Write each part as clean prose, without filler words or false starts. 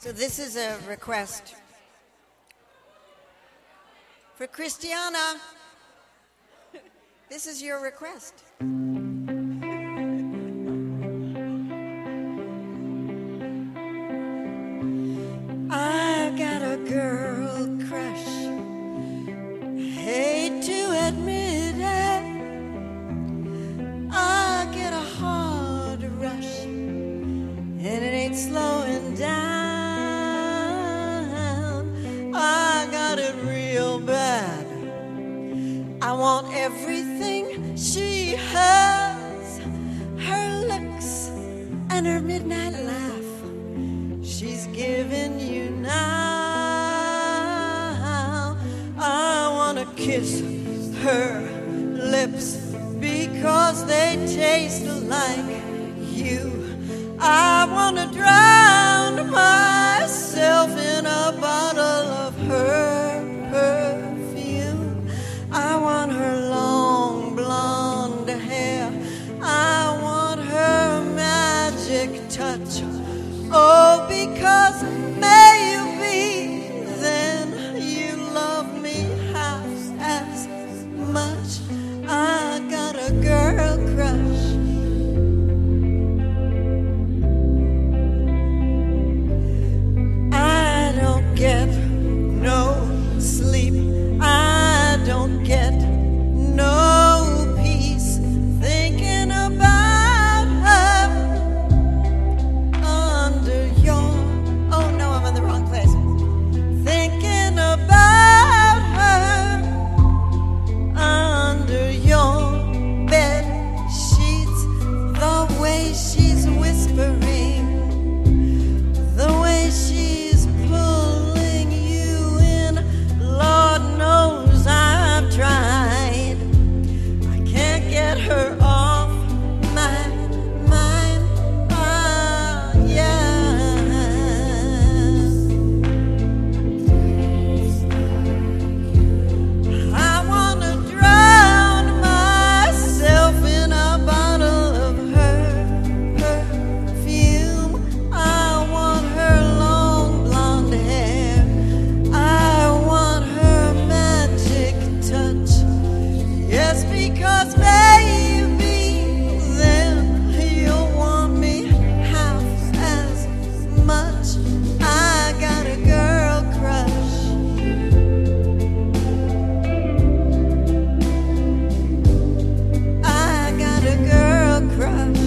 So this is a request for Christiana. This is your request. I got a girl crush. Hate to admit it. I get a hard rush, and it ain't slowing down. I got it real bad. I want everything she has. Her looks and her midnight laugh. She's giving you now. I wanna kiss her lips because they taste like you. I wanna drown myself in a bottle of her perfume. I want her long blonde hair. I want her magic touch. Oh, because maybe then you love me half as much. I got a girl crush. I don't get no sleep. I don't get no peace thinking about her under your, oh no, I'm in the wrong place. Thinking about her under your bed sheets, the way she's whispering, the way she's pulling you in. Lord knows I've tried. I can't get her off my mind. Ah, yeah. I wanna drown myself in a bottle of her perfume. I want her long blonde hair. I want her magic touch. Yes, because maybe then you'll want me half as much. I got a girl crush. I got a girl crush.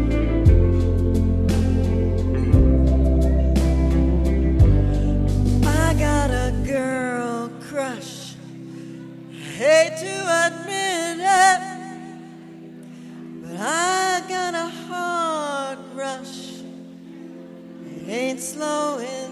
I got a girl crush. Hate to admit it, but I got a hard rush. It ain't slowing